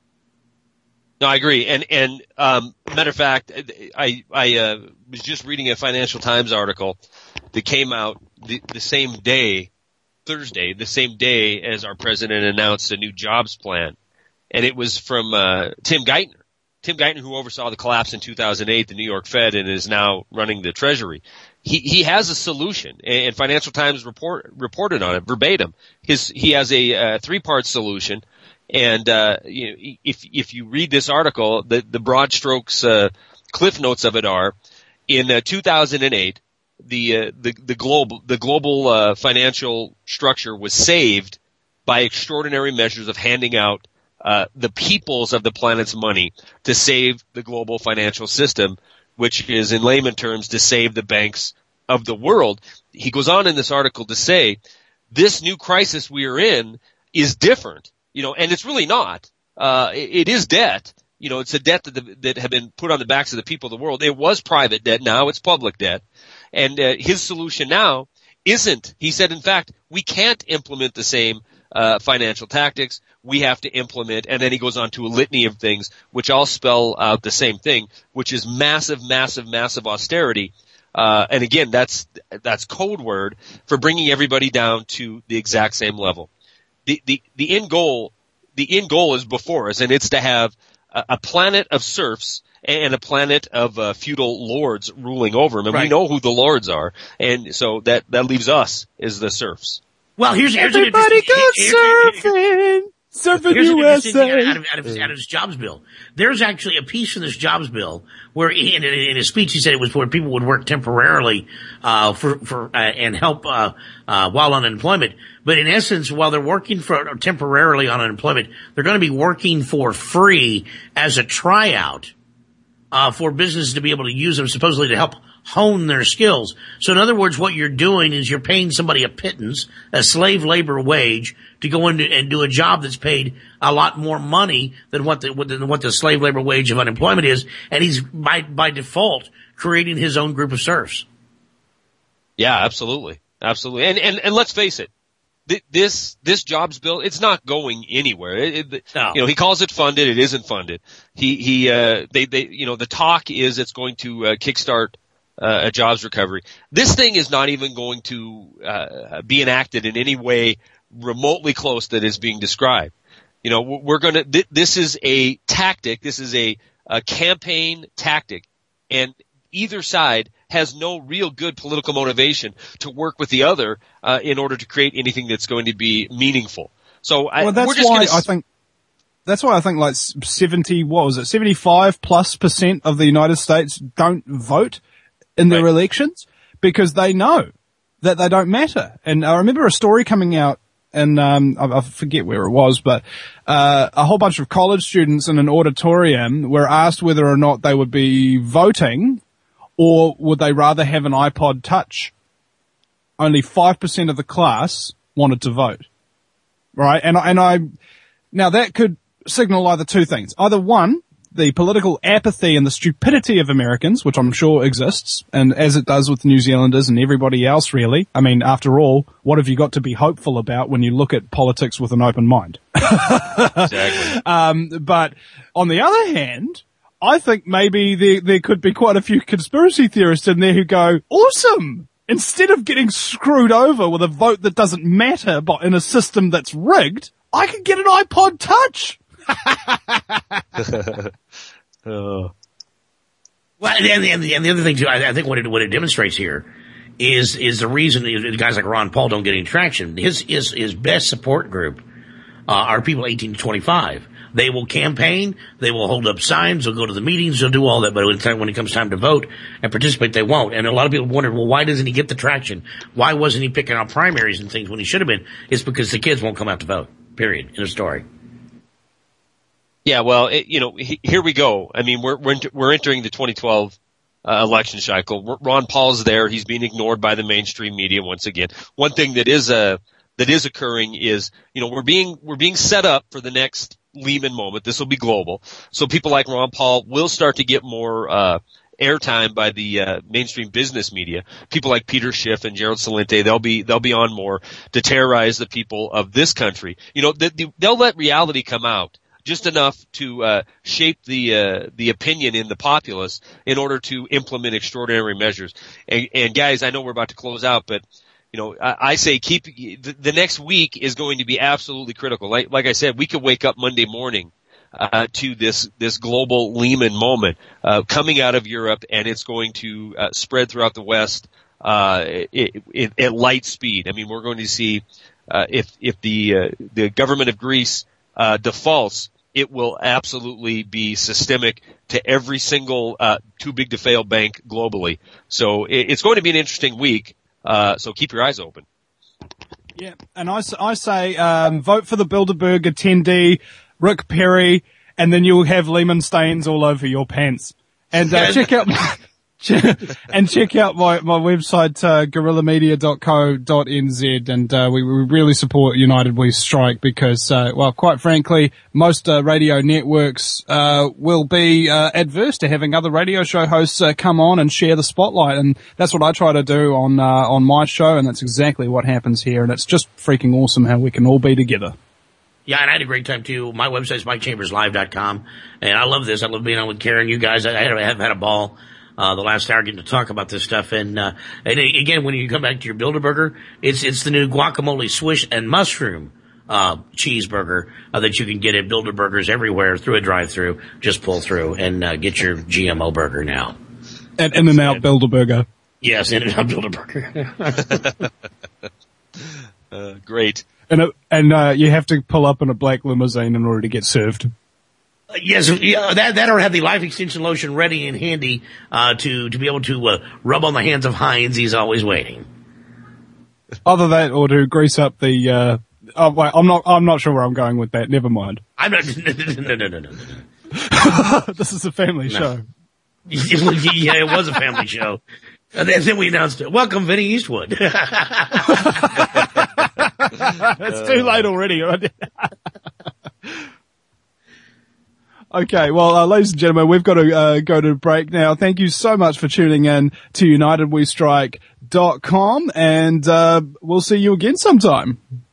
No, I agree. And, and, um, matter of fact, I, I, uh, was just reading a Financial Times article that came out the, the same day, Thursday, the same day as our president announced a new jobs plan. And it was from, uh, Tim Geithner. Tim Geithner, who oversaw the collapse in two thousand eight, the New York Fed, and is now running the Treasury. He, he has a solution, and Financial Times report, reported on it verbatim. His, he has a, uh, three-part solution. And, uh, you know, if, if you read this article, the, the broad strokes, uh, cliff notes of it are, in, uh, two thousand eight, the, uh, the, the global, the global, uh, financial structure was saved by extraordinary measures of handing out, uh, the peoples of the planet's money to save the global financial system, which is in layman terms to save the banks of the world. He goes on in this article to say, this new crisis we are in is different. You know, and it's really not. Uh, it, it is debt. You know, it's a debt that, the, that have been put on the backs of the people of the world. It was private debt. Now it's public debt. And, uh, his solution now isn't, he said, in fact, we can't implement the same, uh, financial tactics. We have to implement, and then he goes on to a litany of things, which all spell out the same thing, which is massive, massive, massive austerity. Uh, and again, that's, that's code word for bringing everybody down to the exact same level. The, the, the end goal, the end goal is before us, and it's to have a, a planet of serfs and a planet of uh, feudal lords ruling over them. And right. We know who the lords are. And so that, that leaves us as the serfs. Well, here's, here's everybody an go here's, surfing. Surfing Here's U S A. An out of, out, of his, out of his jobs bill. There's actually a piece in this jobs bill where he, in, in his speech he said it was where people would work temporarily, uh, for, for, uh, and help, uh, uh, while on unemployment. But in essence, while they're working for temporarily on unemployment, they're going to be working for free as a tryout, uh, for businesses to be able to use them supposedly to help hone their skills. So in other words, what you're doing is you're paying somebody a pittance, a slave labor wage, to go in and do a job that's paid a lot more money than what the, than what the slave labor wage of unemployment is. And he's by, by default creating his own group of serfs. Yeah, absolutely. Absolutely. And, and, and let's face it. This, this jobs bill, it's not going anywhere. It, it, no. You know, he calls it funded. It isn't funded. He, he, uh, they, they, you know, the talk is it's going to, uh, kickstart, uh, a jobs recovery. This thing is not even going to, uh, be enacted in any way remotely close that is being described. You know, we're gonna, th- this is a tactic. This is a, a campaign tactic. And either side has no real good political motivation to work with the other, uh, in order to create anything that's going to be meaningful. So I, well, that's we're just why gonna... I think, that's why I think like seventy, what was it, seventy-five plus percent of the United States don't vote in their right. elections because they know that they don't matter. And I remember a story coming out, and um I, I forget where it was, but uh a whole bunch of college students in an auditorium were asked whether or not they would be voting or would they rather have an iPod Touch. Only five percent of the class wanted to vote. Right? And, and I, now that could signal either two things. Either one, the political apathy and the stupidity of Americans, which I'm sure exists, and as it does with New Zealanders and everybody else really. I mean, after all, what have you got to be hopeful about when you look at politics with an open mind? Exactly. Um, but on the other hand, I think maybe there, there could be quite a few conspiracy theorists in there who go, awesome! Instead of getting screwed over with a vote that doesn't matter but in a system that's rigged, I could get an iPod Touch! oh. Well, and, and, and the other thing too, I, I think what it, what it demonstrates here is, is the reason guys like Ron Paul don't get any traction. His, his, his best support group, uh, are people eighteen to twenty-five. They will campaign, they will hold up signs, they'll go to the meetings, they'll do all that, but when it comes time to vote and participate, they won't. And a lot of people wonder, well, why doesn't he get the traction? Why wasn't he picking out primaries and things when he should have been? It's because the kids won't come out to vote, period, in a story. Yeah, well, it, you know, he, here we go. I mean, we're, we're, we're entering the twenty twelve uh, election cycle. Ron Paul's there. He's being ignored by the mainstream media once again. One thing that is, uh, that is occurring is, you know, we're being, we're being set up for the next Lehman moment. This will be global. So people like Ron Paul will start to get more uh airtime by the uh, mainstream business media. People like Peter Schiff and Gerald Celente, they'll be they'll be on more to terrorize the people of this country. You know, the, the, they'll let reality come out just enough to uh, shape the uh, the opinion in the populace in order to implement extraordinary measures. And, and guys, I know we're about to close out, but you know, I, I say keep the, the next week is going to be absolutely critical. Like like I said, we could wake up Monday morning Uh, to this, this global Lehman moment, uh, coming out of Europe, and it's going to, uh, spread throughout the West, uh, it, it, at light speed. I mean, we're going to see, uh, if, if the, uh, the government of Greece, uh, defaults, it will absolutely be systemic to every single, uh, too big to fail bank globally. So it, it's going to be an interesting week, uh, so keep your eyes open. Yeah, and I, I say, um, vote for the Bilderberg attendee, Rick Perry, and then you'll have Lehman stains all over your pants. And uh, check out and check out my my website, uh, guerrilla media dot co dot n z, and uh, we, we really support United We Strike because, uh, well, quite frankly, most uh, radio networks uh, will be uh, adverse to having other radio show hosts uh, come on and share the spotlight, and that's what I try to do on uh, on my show, and that's exactly what happens here, and it's just freaking awesome how we can all be together. Yeah, and I had a great time too. My website's mike chambers live dot com, and I love this. I love being on with Karen, you guys. I have had a ball uh the last hour getting to talk about this stuff. And uh and again, when you come back to your Bilderberger, it's it's the new guacamole, swish, and mushroom uh cheeseburger uh, that you can get at Bilderbergers everywhere through a drive-through. Just pull through and uh, get your G M O burger now. At In-N-Out Bilderberger. Yes, In-N-Out Bilderberger. uh, great. And it, and uh, you have to pull up in a black limousine in order to get served. Uh, yes, yeah, that that or have the life extension lotion ready and handy uh, to to be able to uh, rub on the hands of Heinz. He's always waiting. Either that or to grease up the. Uh, oh wait, I'm not. I'm not sure where I'm going with that. Never mind. I'm not. No, no, no, no, no. This is a family no. show. Yeah, it was a family show. And then we announced it. Welcome, Vinny Eastwood. It's too late already. Okay, well, uh, ladies and gentlemen, we've got to uh, go to break now. Thank you so much for tuning in to united we strike dot com, and uh, we'll see you again sometime.